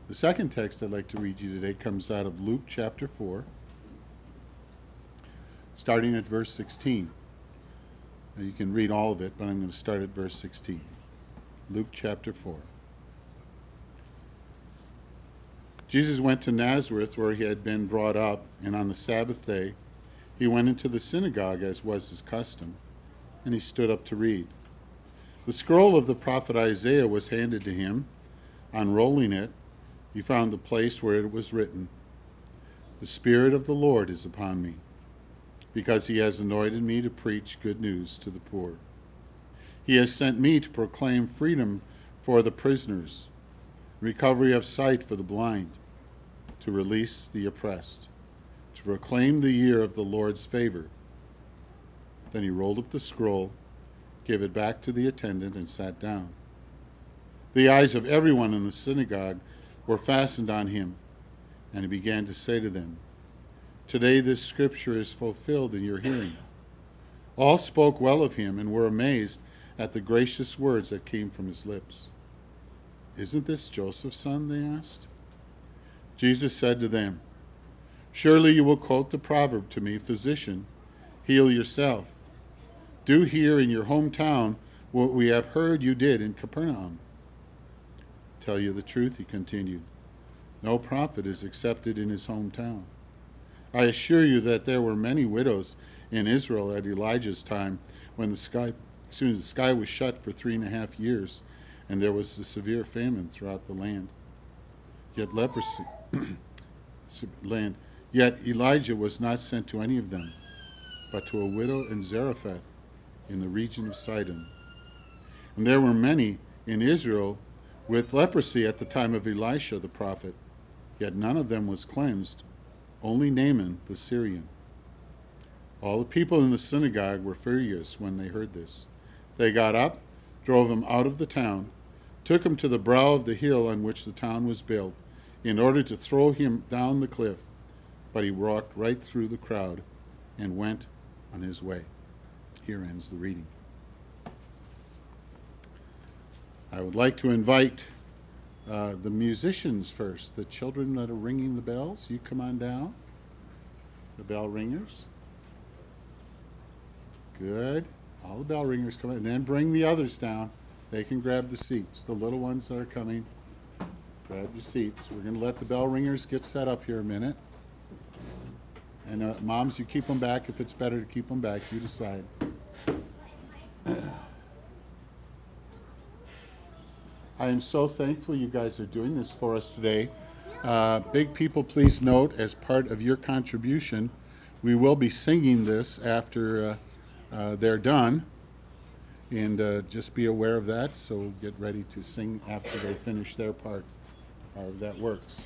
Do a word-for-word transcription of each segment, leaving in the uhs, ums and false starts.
The second text I'd like to read you today comes out of Luke chapter four, starting at verse sixteen. Now you can read all of it, but I'm going to start at verse sixteen. Luke chapter four. Jesus went to Nazareth, where he had been brought up, and on the Sabbath day he went into the synagogue, as was his custom, and he stood up to read. The scroll of the prophet Isaiah was handed to him. Unrolling it, he found the place where it was written, "The Spirit of the Lord is upon me, because he has anointed me to preach good news to the poor. He has sent me to proclaim freedom for the prisoners, recovery of sight for the blind, to release the oppressed, to proclaim the year of the Lord's favor." Then he rolled up the scroll, gave it back to the attendant, and sat down. The eyes of everyone in the synagogue were fastened on him, and he began to say to them, "Today this scripture is fulfilled in your hearing." All spoke well of him and were amazed at the gracious words that came from his lips. "Isn't this Joseph's son?" they asked. Jesus said to them, "Surely you will quote the proverb to me, 'Physician, heal yourself.' Do here in your hometown what we have heard you did in Capernaum." "Tell you the truth," he continued, "no prophet is accepted in his hometown. I assure you that there were many widows in Israel at Elijah's time, when the sky, excuse me, the sky was shut for three and a half years, and there was a severe famine throughout the land. Yet leprosy, land. Yet Elijah was not sent to any of them, but to a widow in Zarephath, in the region of Sidon. And there were many in Israel with leprosy at the time of Elisha the prophet, yet none of them was cleansed, only Naaman the Syrian." All the people in the synagogue were furious when they heard this. They got up, drove him out of the town, took him to the brow of the hill on which the town was built, in order to throw him down the cliff. But he walked right through the crowd and went on his way. Here ends the reading. I would like to invite uh, the musicians first, the children that are ringing the bells. You come on down, the bell ringers. Good. All the bell ringers come in, and then bring the others down. They can grab the seats. The little ones that are coming, grab your seats. We're going to let the bell ringers get set up here a minute. And uh, moms, you keep them back. If it's better to keep them back, you decide. I am so thankful you guys are doing this for us today. Uh, big people, please note, as part of your contribution, we will be singing this after uh, uh, they're done. And uh, just be aware of that, so get ready to sing after they finish their part, however that works.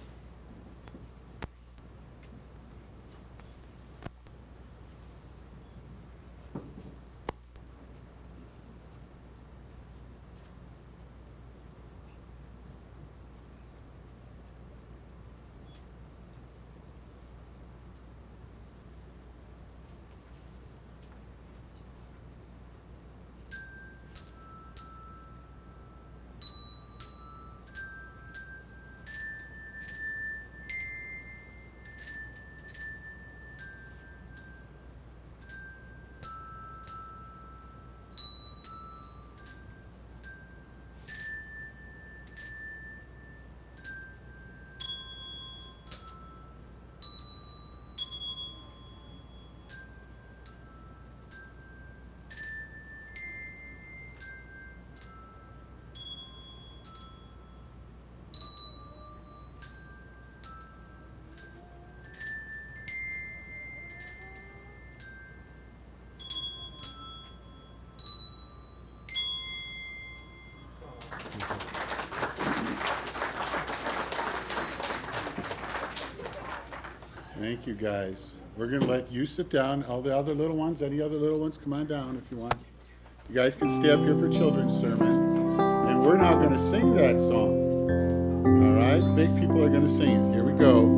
Thank you, guys. We're going to let you sit down. All the other little ones, any other little ones, come on down if you want. You guys can stay up here for children's sermon. And we're now going to sing that song. All right? Big people are going to sing it. Here we go.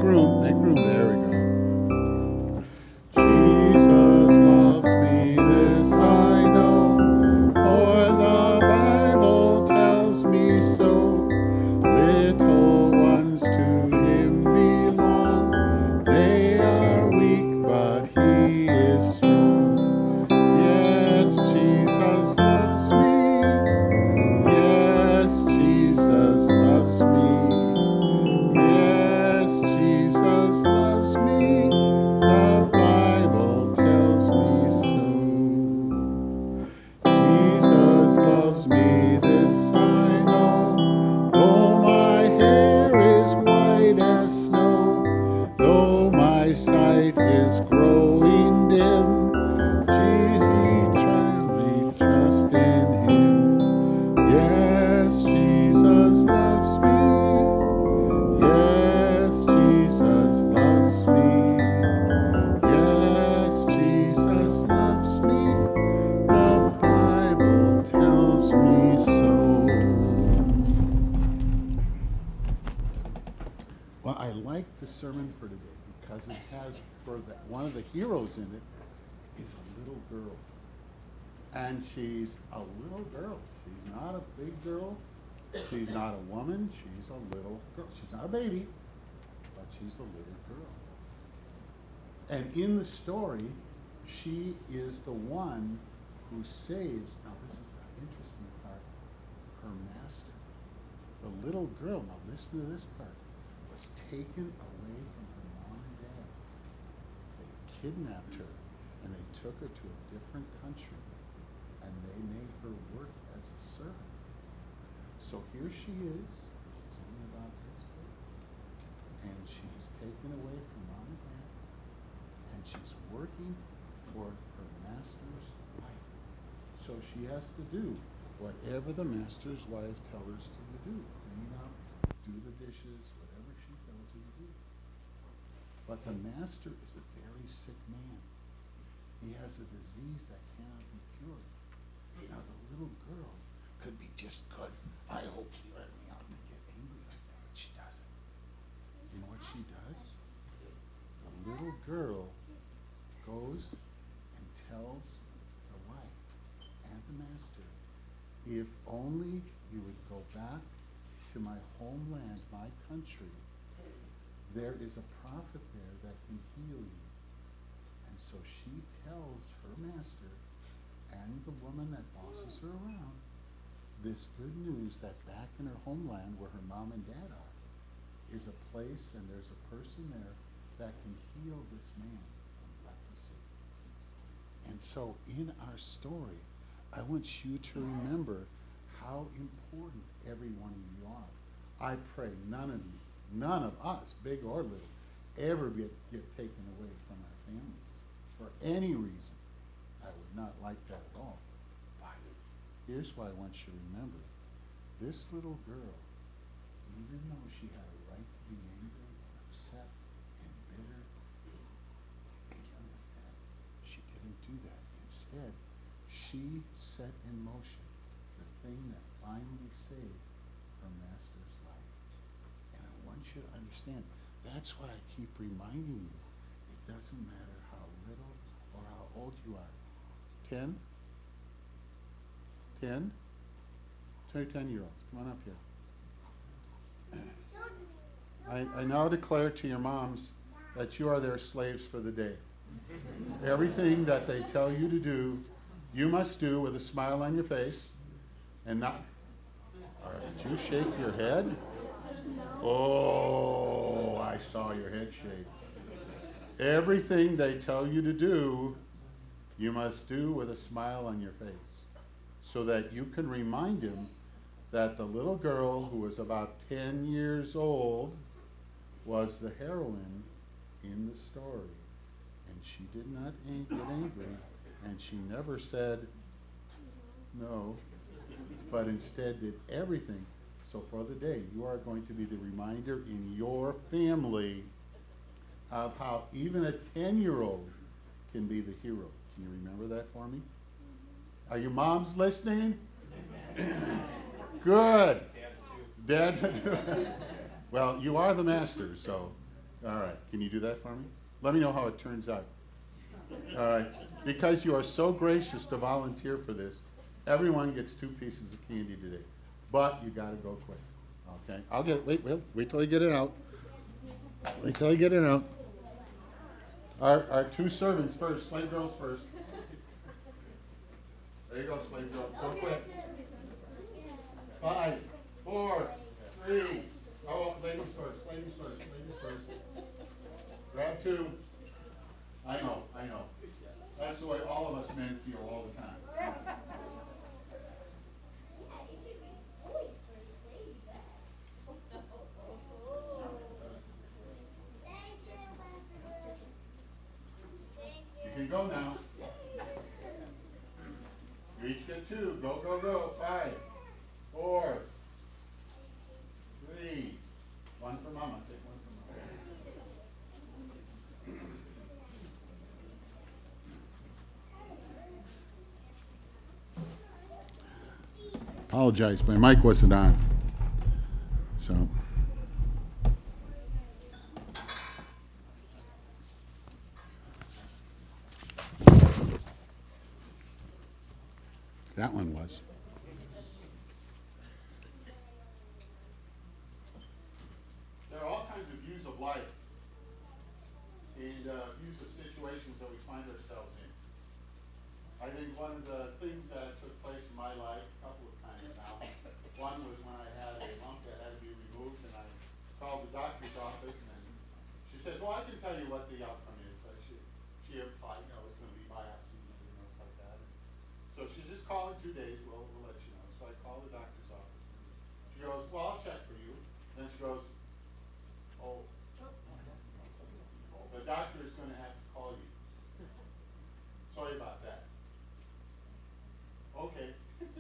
There we go. Jesus loves me. because for the, one of the heroes in it is a little girl. And she's a little girl. She's not a big girl. She's not a woman. She's a little girl. She's not a baby, but she's a little girl. And in the story, she is the one who saves. Now, this is the interesting part. Her master, the little girl, now listen to this part, was taken away from her mom and dad. They kidnapped her, and they took her to a different country, and they made her work as a servant. So here she is, she's only about this big, and she's taken away from mom and dad, and she's working for her master's wife. So she has to do whatever the master's wife tells her to do. Clean up, do the dishes, whatever she tells her to do. But the master is a very sick man. He has a disease that cannot be cured. Now the little girl could be just good. I hope she let me out and get angry like that, but she doesn't. You know what she does? The little girl goes and tells the wife and the master, if only you would go back to my homeland, my country, there is a prophet there that can heal you. And so she tells her master and the woman that bosses her around this good news that back in her homeland where her mom and dad are is a place and there's a person there that can heal this man from leprosy. And so in our story, I want you to remember how important every one of you are. I pray none of you, none of us, big or little, ever get, get taken away from our families for any reason. I would not like that at all. But here's why I want you to remember. This little girl, even though she had a right to be angry and upset and bitter, she didn't do that. Instead, she set in motion the thing that finally saved her master's life. And I want you to understand, that's why I keep reminding you, it doesn't matter how little or how old you are. Ten? Ten? Two ten-year-olds, come on up here. I, I now declare to your moms that you are their slaves for the day. Everything that they tell you to do, you must do with a smile on your face and not... All right, did you shake your head? Oh, I saw your head shake. Everything they tell you to do, you must do with a smile on your face, so that you can remind him that the little girl who was about ten years old was the heroine in the story. And she did not ang- get angry, and she never said no, but instead did everything. So for the day, you are going to be the reminder in your family of how even a ten-year-old can be the hero. Can you remember that for me? Are your moms listening? Good. Dads do. Well, you are the master, so, all right. Can you do that for me? Let me know how it turns out. All right. Because you are so gracious to volunteer for this, everyone gets two pieces of candy today. But you got to go quick. Okay? I'll get it. Wait, wait, wait till I get it out. Wait till I get it out. Our, our two servants first, slave girls first. There you go, slave girl. Go quick. Five, four, three. Oh, ladies first, ladies first, ladies first. Grab two. I know, I know. That's the way all of us men feel all the time. You can go now. You each get two. Go, go, go. Five, four, three. One for Mama. Take one for Mama. Apologize, my mic wasn't on. So. That one was. There are all kinds of views of life and uh, views of situations that we find ourselves in. I think one of the things that took place in my life a couple of times now, one was when I had a lump that had to be removed, and I called the doctor's office, and she says, well, I can tell you what the outcome is. So she, she implied, you know, it's going to be biopsy, you know, stuff like that. So she just call in two days, we'll, we'll let you know. So I called the doctor's office, and she goes, well, I'll check for you. And then she goes, oh, the doctor is going to have to call you. Sorry about that. Okay.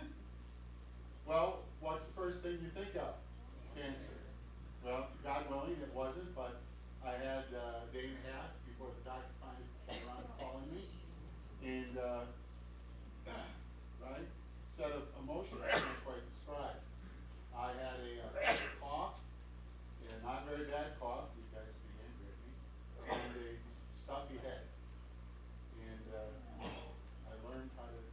Well, what's the first thing you think of? Cancer. Well, God willing, it wasn't, but I had uh, a day and a half before the doctor finally came around calling me. And, uh, right, set of emotions I can't quite describe. I had a uh, cough, and not very bad cough, you guys would be angry at me, and a stuffy head. And uh, I learned how to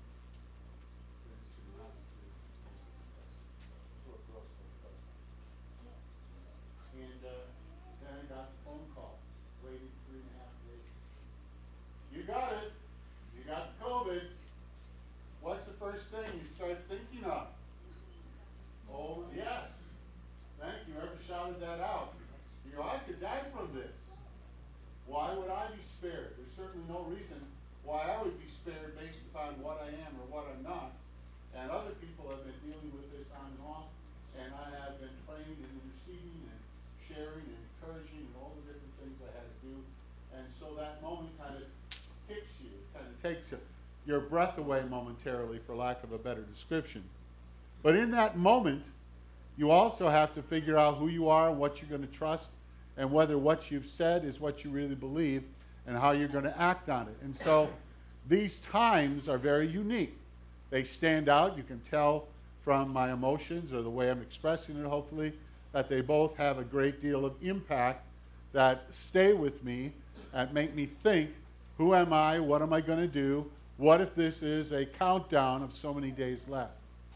And uh, then I got the phone call, waited three and a half days. You got it. You got the COVID. What's the first thing you start thinking of? Oh, yes. Thank you. Whoever shouted that out. You know, I could die from this. Why would I be spared? There's certainly no reason why I would be spared based upon what I am or what I'm not. And other people have been dealing with this on and off, and I have been praying and interceding and sharing and encouraging and all the different things I had to do. And so that moment kind of kicks you, kind of takes it, your breath away momentarily, for lack of a better description. But in that moment, you also have to figure out who you are and what you're going to trust, and whether what you've said is what you really believe, and how you're going to act on it. And so these times are very unique. They stand out. You can tell from my emotions or the way I'm expressing it, hopefully, that they both have a great deal of impact that stay with me and make me think, who am I? What am I going to do? What if this is a countdown of so many days left?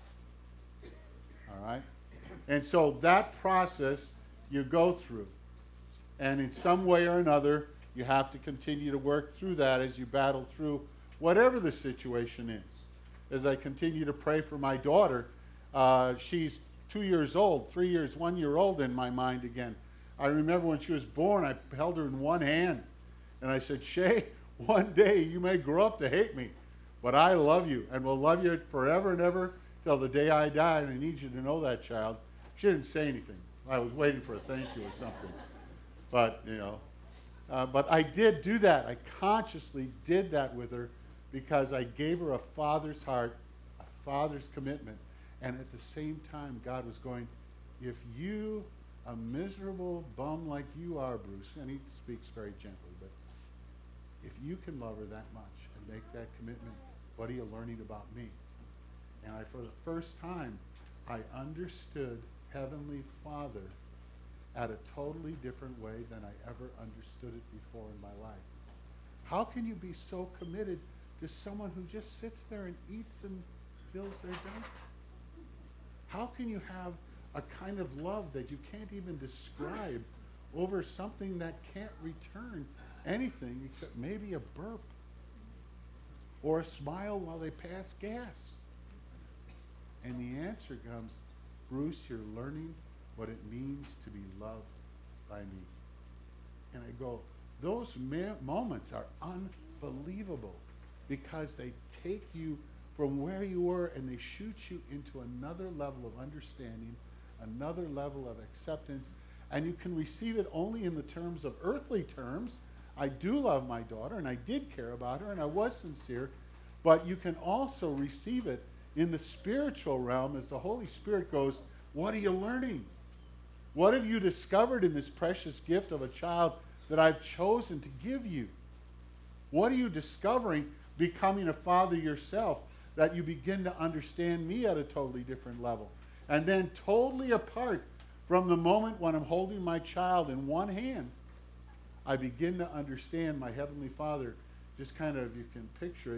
All right? And so that process you go through. And in some way or another, you have to continue to work through that as you battle through whatever the situation is. As I continue to pray for my daughter, uh, she's two years old, three years, one year old in my mind again. I remember when she was born, I held her in one hand. And I said, Shay, one day you may grow up to hate me, but I love you and will love you forever and ever till the day I die, and I need you to know that, child. She didn't say anything. I was waiting for a thank you or something. But, you know, uh, but I did do that. I consciously did that with her because I gave her a father's heart, a father's commitment. And at the same time, God was going, if you, a miserable bum like you are, Bruce, and he speaks very gently, but if you can love her that much and make that commitment, what are you learning about me? And I, for the first time, I understood Heavenly Father at a totally different way than I ever understood it before in my life. How can you be so committed to someone who just sits there and eats and fills their belly? How can you have a kind of love that you can't even describe over something that can't return anything except maybe a burp or a smile while they pass gas? And the answer comes, Bruce, you're learning what it means to be loved by me. And I go, those moments are unbelievable because they take you from where you were and they shoot you into another level of understanding, another level of acceptance, and you can receive it only in the terms of earthly terms. I do love my daughter, and I did care about her, and I was sincere, but you can also receive it in the spiritual realm as the Holy Spirit goes, what are you learning? What have you discovered in this precious gift of a child that I've chosen to give you? What are you discovering becoming a father yourself, that you begin to understand me at a totally different level? And then totally apart from the moment when I'm holding my child in one hand, I begin to understand my Heavenly Father, just kind of, you can picture it,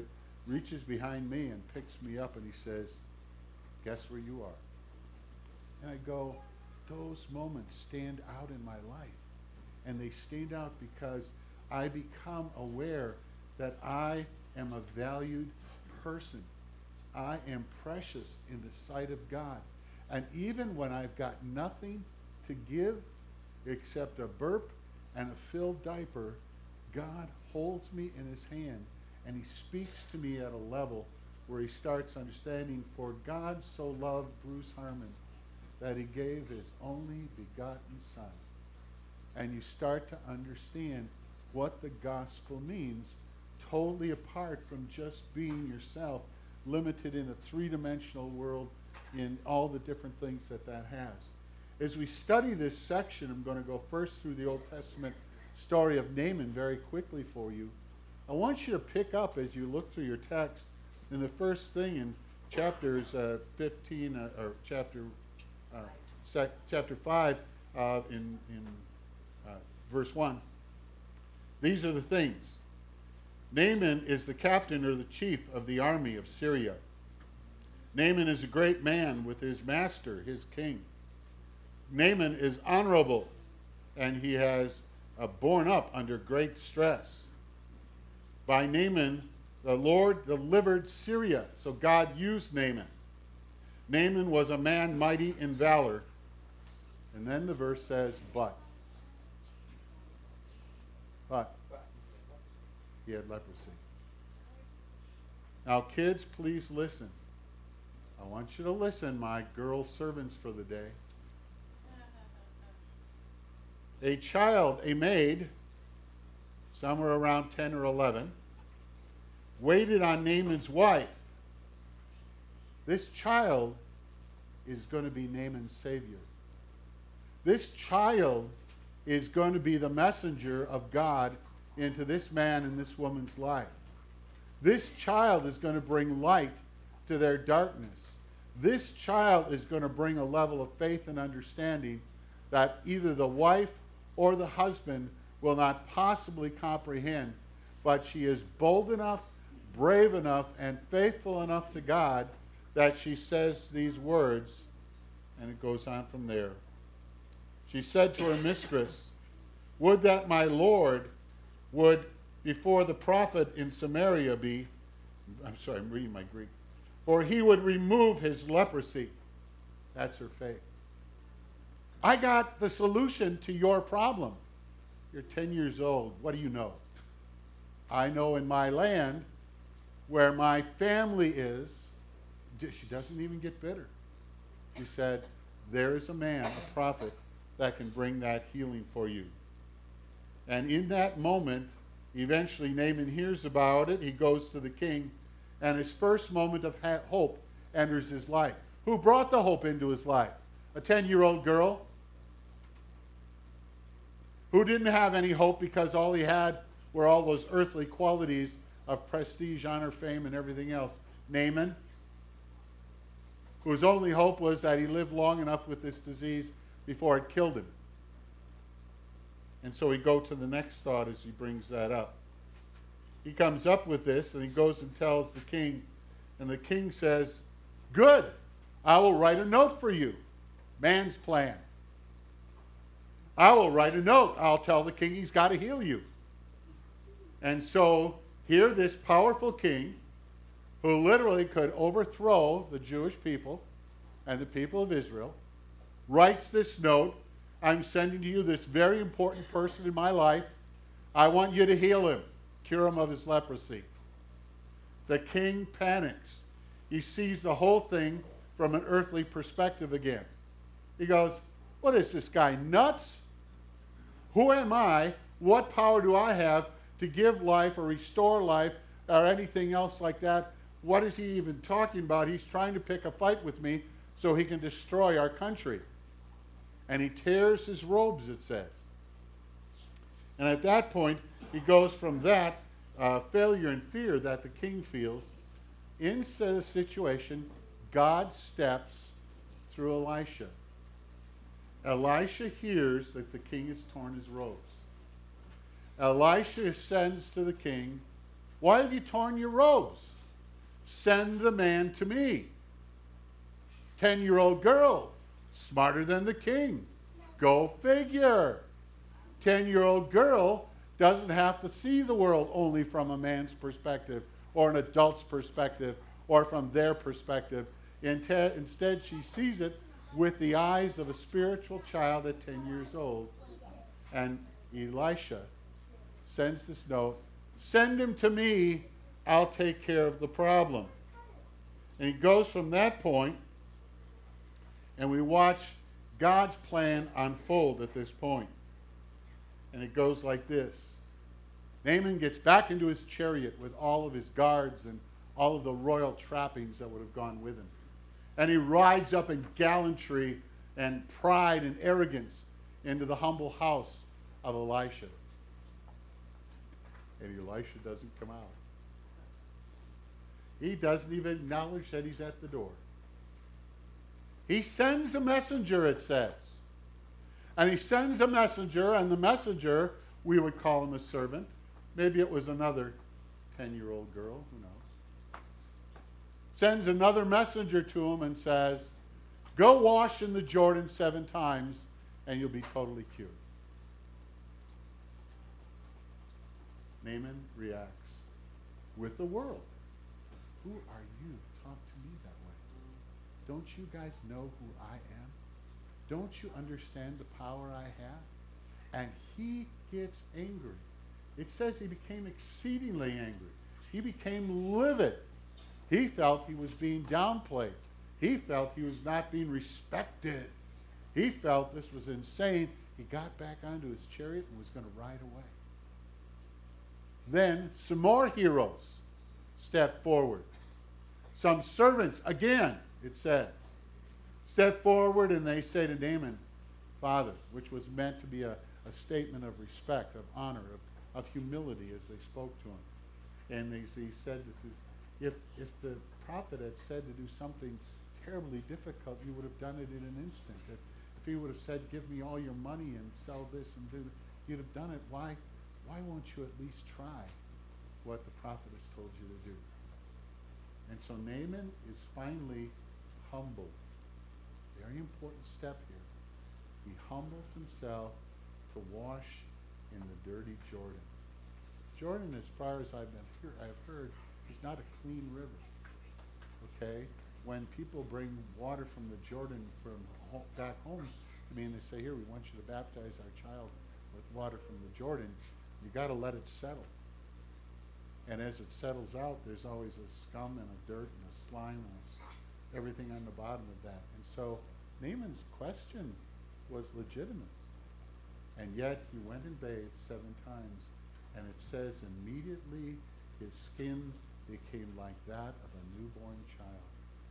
reaches behind me and picks me up and he says, guess where you are? And I go, those moments stand out in my life. And they stand out because I become aware that I am a valued person. I am precious in the sight of God. And even when I've got nothing to give except a burp and a filled diaper, God holds me in his hand and he speaks to me at a level where he starts understanding, for God so loved Bruce Harmon that he gave his only begotten Son. And you start to understand what the gospel means, totally apart from just being yourself, limited in a three-dimensional world in all the different things that that has. As we study this section, I'm going to go first through the Old Testament story of Naaman very quickly for you. I want you to pick up as you look through your text in the first thing in chapters uh, fifteen, uh, or chapter uh, sec, chapter five, uh, in, in uh, verse one. These are the things. Naaman is the captain or the chief of the army of Syria. Naaman is a great man with his master, his king. Naaman is honorable, and he has uh, borne up under great stress. By Naaman, the Lord delivered Syria, so God used Naaman. Naaman was a man mighty in valor. And then the verse says, but. But. He had leprosy. Now, kids, please listen. I want you to listen, my girl servants for the day. A child, a maid, somewhere around ten or eleven, waited on Naaman's wife. This child is going to be Naaman's savior. This child is going to be the messenger of God into this man and this woman's life. This child is going to bring light to their darkness. This child is going to bring a level of faith and understanding that either the wife or the husband will not possibly comprehend, but she is bold enough, brave enough, and faithful enough to God that she says these words, and it goes on from there. She said to her mistress, would that my Lord would before the prophet in Samaria be, I'm sorry, I'm reading my Greek, for he would remove his leprosy. That's her faith. I got the solution to your problem. You're ten years old. What do you know? I know in my land where my family is, she doesn't even get bitter. She said, there is a man, a prophet, that can bring that healing for you. And in that moment, eventually Naaman hears about it. He goes to the king, and his first moment of ha- hope enters his life. Who brought the hope into his life? A ten-year-old girl who didn't have any hope because all he had were all those earthly qualities of prestige, honor, fame, and everything else. Naaman, whose only hope was that he lived long enough with this disease before it killed him. And so we go to the next thought as he brings that up. He comes up with this, and he goes and tells the king, and the king says, good, I will write a note for you. Man's plan. I will write a note. I'll tell the king he's got to heal you. And so here this powerful king, who literally could overthrow the Jewish people and the people of Israel, writes this note. I'm sending to you this very important person in my life. I want you to heal him, cure him of his leprosy. The king panics. He sees the whole thing from an earthly perspective again. He goes, what is this guy, nuts? Who am I? What power do I have to give life or restore life or anything else like that? What is he even talking about? He's trying to pick a fight with me so he can destroy our country. And he tears his robes, it says. And at that point, he goes from that uh, failure and fear that the king feels into the situation. God steps through Elisha. Elisha hears that the king has torn his robes. Elisha sends to the king, why have you torn your robes? Send the man to me. Ten-year-old girl, smarter than the king. Go figure. Ten-year-old girl doesn't have to see the world only from a man's perspective or an adult's perspective or from their perspective. Instead, she sees it with the eyes of a spiritual child at ten years old. And Elisha sends this note, send him to me, I'll take care of the problem. And he goes from that point, and we watch God's plan unfold at this point. And it goes like this. Naaman gets back into his chariot with all of his guards and all of the royal trappings that would have gone with him. And he rides up in gallantry and pride and arrogance into the humble house of Elisha. And Elisha doesn't come out. He doesn't even acknowledge that he's at the door. He sends a messenger, it says. And he sends a messenger, and the messenger, we would call him a servant. Maybe it was another ten-year-old girl, who knows. Sends another messenger to him and says, go wash in the Jordan seven times, and you'll be totally cured. Naaman reacts with the world. Who are you to talk to me that way? Don't you guys know who I am? Don't you understand the power I have? And he gets angry. It says he became exceedingly angry. He became livid. He felt he was being downplayed. He felt he was not being respected. He felt this was insane. He got back onto his chariot and was going to ride away. Then some more heroes step forward. Some servants, again, it says, step forward and they say to Naaman, Father, which was meant to be a, a statement of respect, of honor, of, of humility as they spoke to him. And they, he said, this is, if, if the prophet had said to do something terribly difficult, you would have done it in an instant. If, if he would have said, give me all your money and sell this and do that, you'd have done it. Why, why won't you at least try what the prophet has told you to do? And so Naaman is finally humbled. Very important step here. He humbles himself to wash in the dirty Jordan. Jordan, as far as I've been here, I've heard, is not a clean river. Okay? When people bring water from the Jordan from home, back home to me and they say, here, we want you to baptize our child with water from the Jordan, you got to let it settle. And as it settles out, there's always a scum and a dirt and a slime and a, everything on the bottom of that. And so Naaman's question was legitimate. And yet he went and bathed seven times. And it says immediately his skin became like that of a newborn child.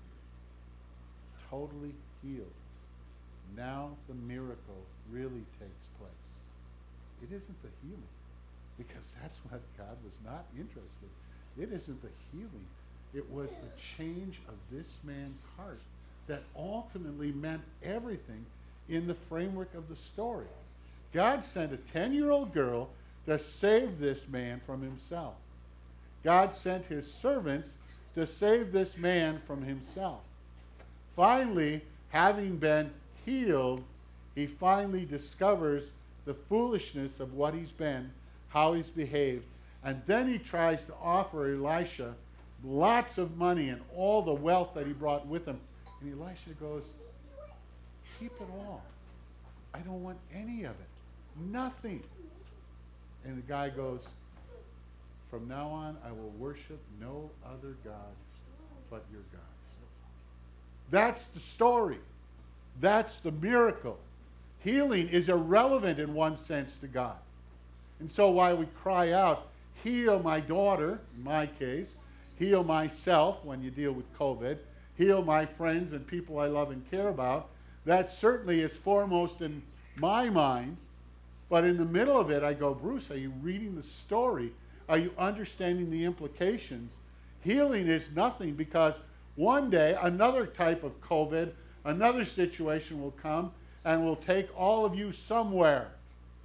Totally healed. Now the miracle really takes place. It isn't the healing. Because that's what God was not interested in. It isn't the healing. It was the change of this man's heart that ultimately meant everything in the framework of the story. God sent a ten-year-old girl to save this man from himself. God sent his servants to save this man from himself. Finally, having been healed, he finally discovers the foolishness of what he's been, how he's behaved, and then he tries to offer Elisha lots of money and all the wealth that he brought with him. And Elisha goes, keep it all. I don't want any of it. Nothing. And the guy goes, from now on, I will worship no other God but your God. That's the story. That's the miracle. Healing is irrelevant in one sense to God. And so while we cry out, heal my daughter, in my case, heal myself when you deal with COVID, heal my friends and people I love and care about, that certainly is foremost in my mind. But in the middle of it, I go, Bruce, are you reading the story? Are you understanding the implications? Healing is nothing because one day another type of COVID, another situation will come and will take all of you somewhere,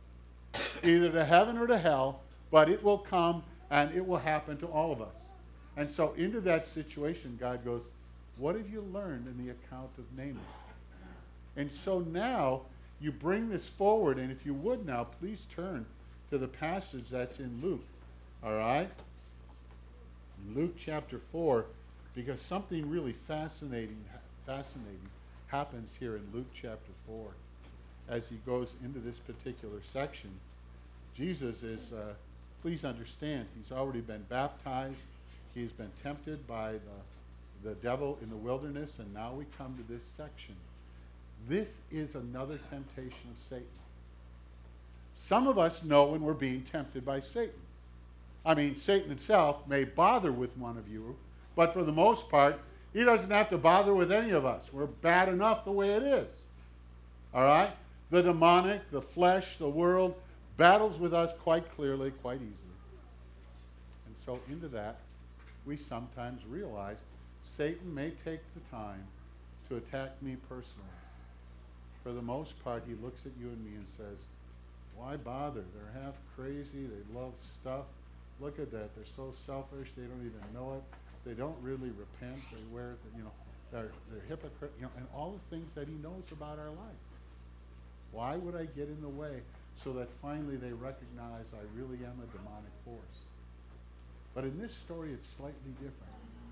either to heaven or to hell, but it will come and it will happen to all of us. And so into that situation, God goes, what have you learned in the account of Naaman? And so now you bring this forward, and if you would now, please turn to the passage that's in Luke. All right? In Luke chapter four, because something really fascinating, fascinating happens here in Luke chapter four. As he goes into this particular section, Jesus is, uh, please understand, he's already been baptized. He's been tempted by the, the devil in the wilderness, and now we come to this section. This is another temptation of Satan. Some of us know when we're being tempted by Satan. I mean, Satan himself may bother with one of you, but for the most part, he doesn't have to bother with any of us. We're bad enough the way it is. All right? The demonic, the flesh, the world battles with us quite clearly, quite easily. And so into that, we sometimes realize Satan may take the time to attack me personally. For the most part, he looks at you and me and says, why bother? They're half crazy. They love stuff. Look at that. They're so selfish. They don't even know it. They don't really repent. They wear, you know, they're, they're hypocrite, you know, and all the things that he knows about our life. Why would I get in the way so that finally they recognize I really am a demonic force? But in this story, it's slightly different.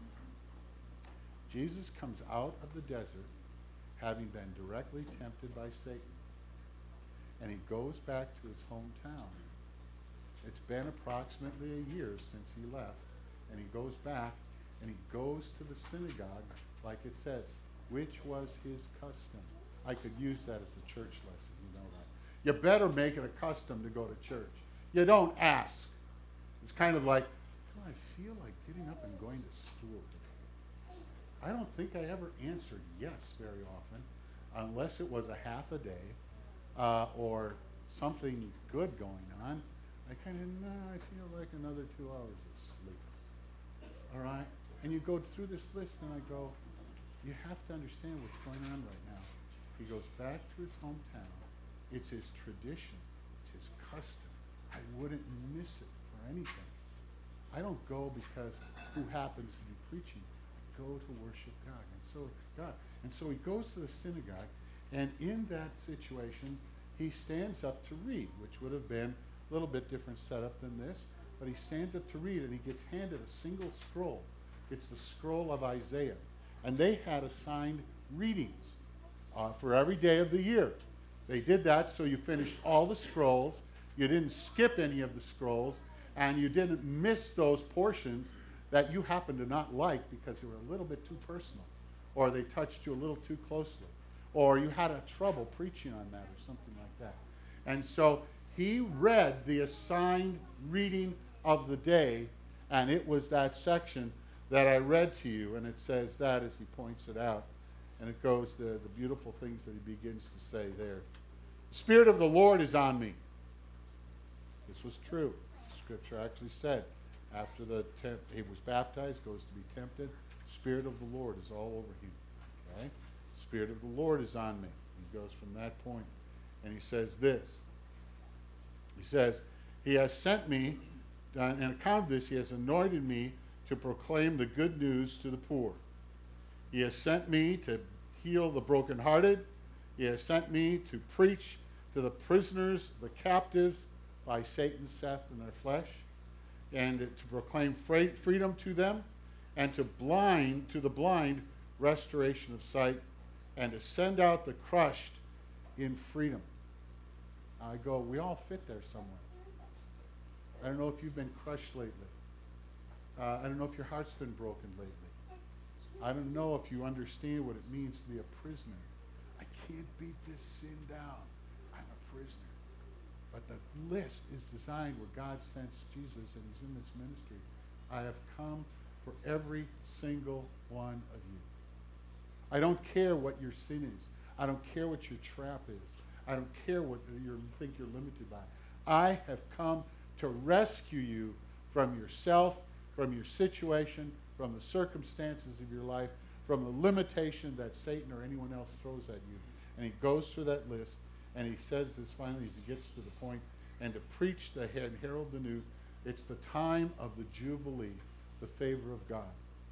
Jesus comes out of the desert having been directly tempted by Satan. And he goes back to his hometown. It's been approximately a year since he left. And he goes back and he goes to the synagogue, like it says, which was his custom. I could use that as a church lesson, you know that. You better make it a custom to go to church. You don't ask. It's kind of like, do I feel like getting up and going to school today? I don't think I ever answered yes very often, unless it was a half a day uh, or something good going on. I kind of, nah, I feel like another two hours of sleep. All right? And you go through this list and I go, you have to understand what's going on right now. He goes back to his hometown. It's his tradition. It's his custom. I wouldn't miss it for anything. I don't go because who happens to be preaching. I go to worship God. And so God. And so he goes to the synagogue, and in that situation, he stands up to read, which would have been a little bit different setup than this. But he stands up to read, and he gets handed a single scroll. It's the scroll of Isaiah. And they had assigned readings uh, for every day of the year. They did that so you finished all the scrolls, you didn't skip any of the scrolls, and you didn't miss those portions that you happened to not like because they were a little bit too personal, or they touched you a little too closely, or you had a trouble preaching on that or something like that. And so he read the assigned reading of the day, and it was that section that I read to you, and it says that as he points it out. And it goes, the, the beautiful things that he begins to say there. The Spirit of the Lord is on me. This was true. Scripture actually said, after the temp- he was baptized, goes to be tempted, the Spirit of the Lord is all over him. Okay? The Spirit of the Lord is on me. He goes from that point, and he says this. He says, he has sent me, on account of this, he has anointed me to proclaim the good news to the poor. He has sent me to heal the brokenhearted. He has sent me to preach to the prisoners, the captives, by Satan's Seth in their flesh, and to proclaim freedom to them, and to blind to the blind restoration of sight, and to send out the crushed in freedom. I go, we all fit there somewhere. I don't know if you've been crushed lately. Uh, I don't know if your heart's been broken lately. I don't know if you understand what it means to be a prisoner. I can't beat this sin down. I'm a prisoner. But the list is designed where God sends Jesus and he's in this ministry. I have come for every single one of you. I don't care what your sin is. I don't care what your trap is. I don't care what you think you're limited by. I have come to rescue you from yourself, from your situation, from the circumstances of your life, from the limitation that Satan or anyone else throws at you. And he goes through that list, and he says this finally as he gets to the point, and to preach the and herald the new, it's the time of the Jubilee the favor of God.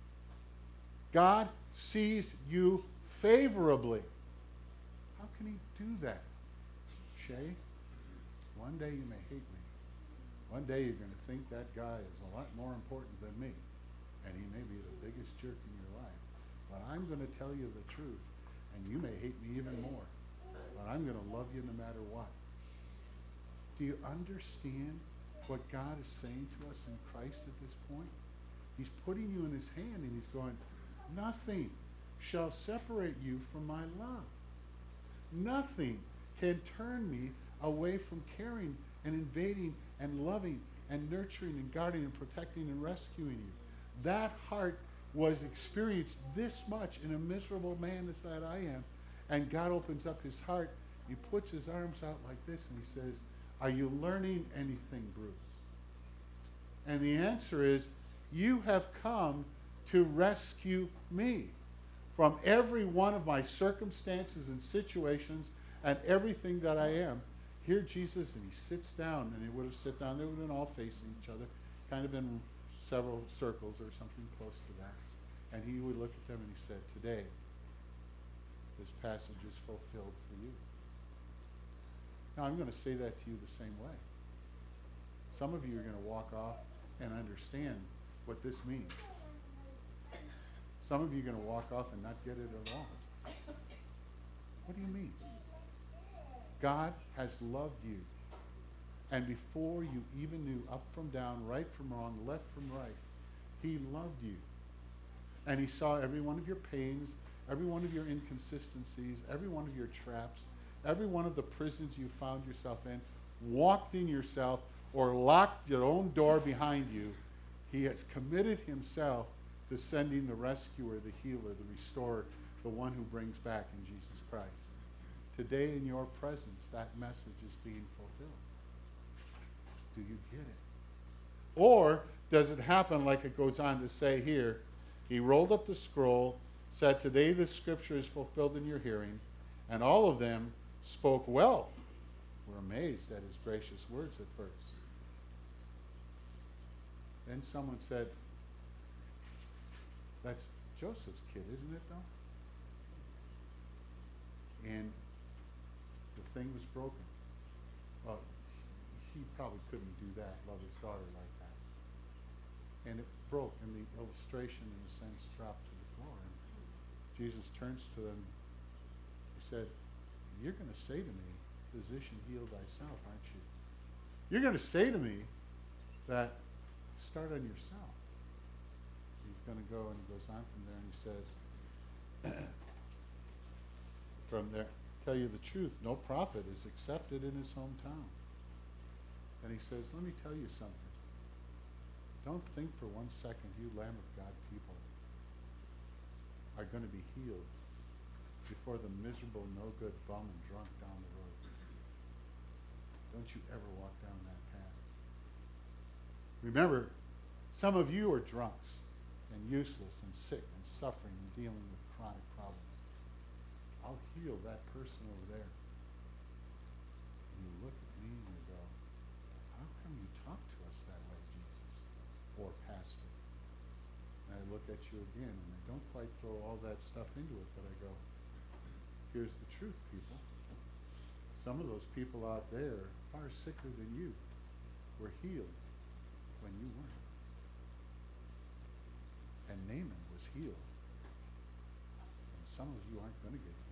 God sees you favorably. How can he do that? Shay, one day you may hate me. One day you're going to think that guy is a lot more important than me. And he may be the biggest jerk in your life. But I'm going to tell you the truth. And you may hate me even more. But I'm going to love you no matter what. Do you understand what God is saying to us in Christ at this point? He's putting you in his hand and he's going, nothing shall separate you from my love. Nothing can turn me away from caring and invading and loving and nurturing and guarding and protecting and rescuing you. That heart was experienced this much in a miserable man as that I am. And God opens up his heart. He puts his arms out like this and he says, are you learning anything, Bruce? And the answer is, you have come to rescue me from every one of my circumstances and situations and everything that I am. Here Jesus, and he sits down, and he would have sat down. They would have been all facing each other, kind of in several circles or something close to that. And he would look at them and he said, today, this passage is fulfilled for you. Now, I'm going to say that to you the same way. Some of you are going to walk off and understand what this means. Some of you are going to walk off and not get it at all. What do you mean? God has loved you. And before you even knew up from down, right from wrong, left from right, he loved you. And he saw every one of your pains, every one of your inconsistencies, every one of your traps, every one of the prisons you found yourself in, walked in yourself, or locked your own door behind you. He has committed himself to sending the rescuer, the healer, the restorer, the one who brings back in Jesus Christ. Today in your presence, that message is being fulfilled. Do you get it? Or does it happen like it goes on to say here, he rolled up the scroll, said, today this scripture is fulfilled in your hearing, and all of them spoke well. We're amazed at his gracious words at first. Then someone said, that's Joseph's kid, isn't it, though? And the thing was broken. Well, he probably couldn't do that, love his daughter like that. And it broke, and the illustration, in a sense, dropped to the floor. And Jesus turns to them. He said, you're going to say to me, physician, heal thyself, aren't you? You're going to say to me that start on yourself. He's going to go, and he goes on from there, and he says, from there, tell you the truth, no prophet is accepted in his hometown. And he says, let me tell you something. Don't think for one second you Lamb of God people are going to be healed before the miserable, no-good bum and drunk down the road. Don't you ever walk down that path. Remember, some of you are drunks and useless and sick and suffering and dealing with chronic problems. I'll heal that person over there. And you look at me and you go, how come you talk to us that way, Jesus? Or Pastor. And I look at you again, and I don't quite throw all that stuff into it, but I go, here's the truth, people. Some of those people out there, far sicker than you, were healed when you weren't. And Naaman was healed. And some of you aren't going to get healed.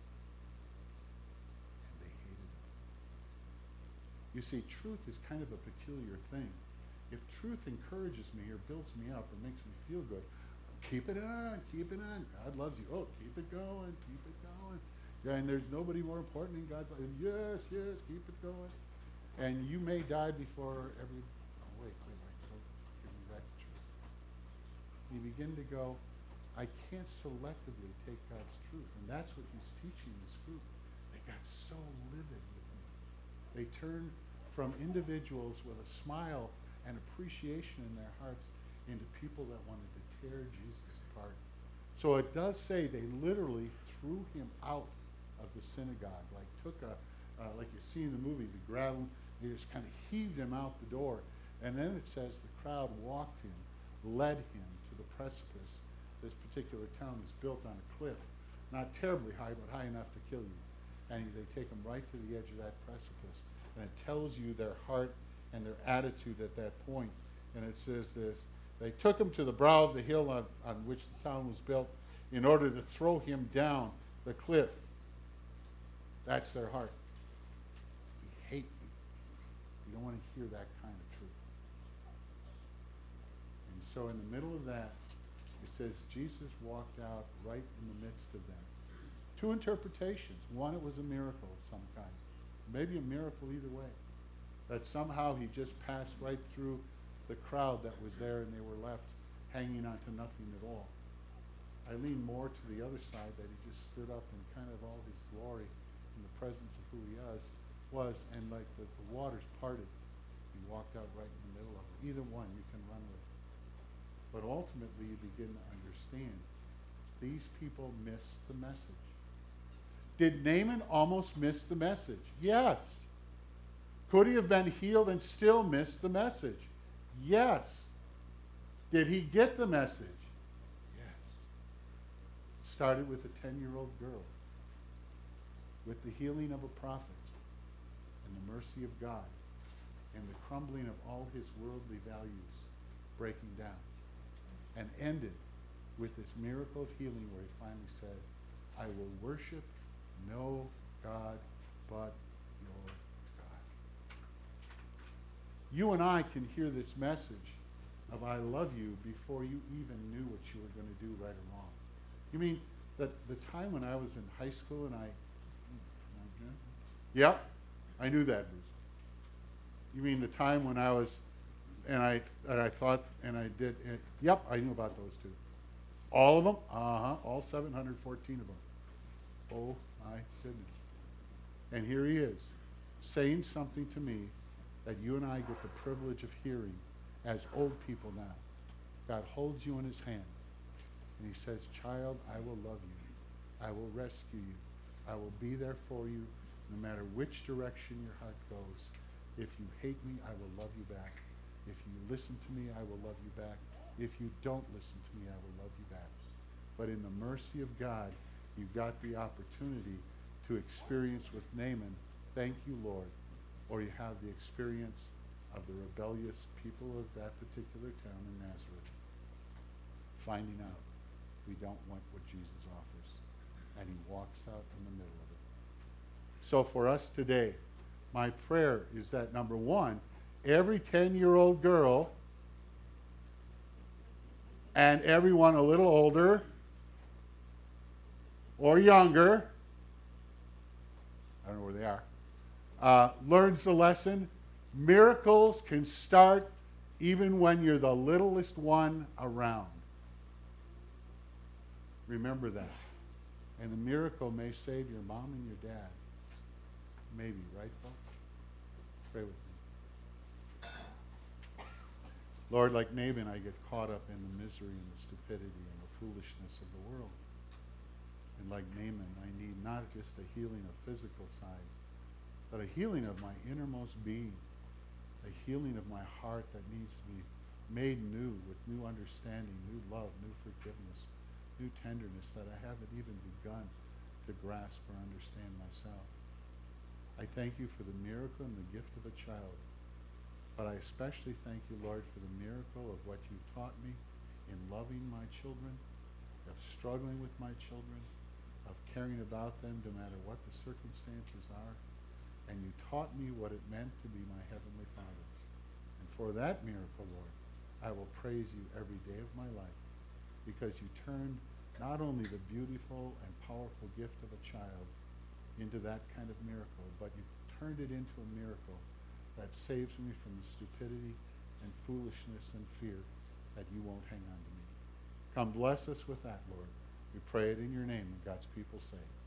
And they hated him. You see, truth is kind of a peculiar thing. If truth encourages me or builds me up or makes me feel good, keep it on, keep it on. God loves you. Oh, keep it going, keep it going. Yeah, and there's nobody more important in God's life. Yes, yes, keep it going. And you may die before every... Oh, wait, wait, wait. Don't give me back the truth. You begin to go, I can't selectively take God's truth. And that's what he's teaching this group. They got so livid with me. They turned from individuals with a smile and appreciation in their hearts into people that wanted to tear Jesus apart. So it does say they literally threw him out of the synagogue, like took a, uh, like you see in the movies, they grabbed him, they just kind of heaved him out the door. And then it says the crowd walked him led him to the precipice. This particular town is built on a cliff, not terribly high, but high enough to kill you. And they take him right to the edge of that precipice. And it tells you their heart and their attitude at that point. And it says this: they took him to the brow of the hill on, on which the town was built in order to throw him down the cliff. That's their heart. We hate you. We don't want to hear that kind of truth. And so in the middle of that, it says Jesus walked out right in the midst of them. Two interpretations. One, it was a miracle of some kind. Maybe a miracle either way. That somehow he just passed right through the crowd that was there and they were left hanging on to nothing at all. I lean more to the other side, that he just stood up in kind of all his glory in the presence of who he is, was, and like the, the waters parted. He walked out right in the middle of it. Either one you can run with. But ultimately you begin to understand these people missed the message. Did Naaman almost miss the message? Yes. Could he have been healed and still miss the message? Yes. Did he get the message? Yes. Started with a ten-year-old girl, with the healing of a prophet, and the mercy of God, and the crumbling of all his worldly values breaking down, and ended with this miracle of healing where he finally said, I will worship no God but your God. You and I can hear this message of I love you before you even knew what you were going to do right or wrong. You mean that the time when I was in high school and I... Yep, I knew that, Bruce. You mean the time when I was... And I, and I thought, and I did... And, yep, I knew about those two. All of them? Uh-huh, all seven hundred fourteen of them. Oh, my goodness. And here he is, saying something to me that you and I get the privilege of hearing as old people now. God holds you in his hands, and he says, child, I will love you. I will rescue you. I will be there for you no matter which direction your heart goes. If you hate me, I will love you back. If you listen to me, I will love you back. If you don't listen to me, I will love you back. But in the mercy of God, you've got the opportunity to experience with Naaman, thank you, Lord, or you have the experience of the rebellious people of that particular town in Nazareth, finding out we don't want what Jesus offers. And he walks out in the middle of it. So for us today, my prayer is that, number one, every ten-year-old girl and everyone a little older or younger, I don't know where they are, uh, learns the lesson. Miracles can start even when you're the littlest one around. Remember that. And the miracle may save your mom and your dad. Maybe, right, folks? Pray with me. Lord, like Naaman, I get caught up in the misery and the stupidity and the foolishness of the world. And like Naaman, I need not just a healing of physical side, but a healing of my innermost being, a healing of my heart that needs to be made new with new understanding, new love, new forgiveness, new tenderness that I haven't even begun to grasp or understand myself. I thank you for the miracle and the gift of a child, but I especially thank you, Lord, for the miracle of what you taught me in loving my children, of struggling with my children, of caring about them no matter what the circumstances are. And you taught me what it meant to be my Heavenly Father. And for that miracle, Lord, I will praise you every day of my life, because you turned not only the beautiful and powerful gift of a child into that kind of miracle, but you turned it into a miracle that saves me from the stupidity and foolishness and fear that you won't hang on to me. Come bless us with that, Lord. We pray it in your name, and God's people say.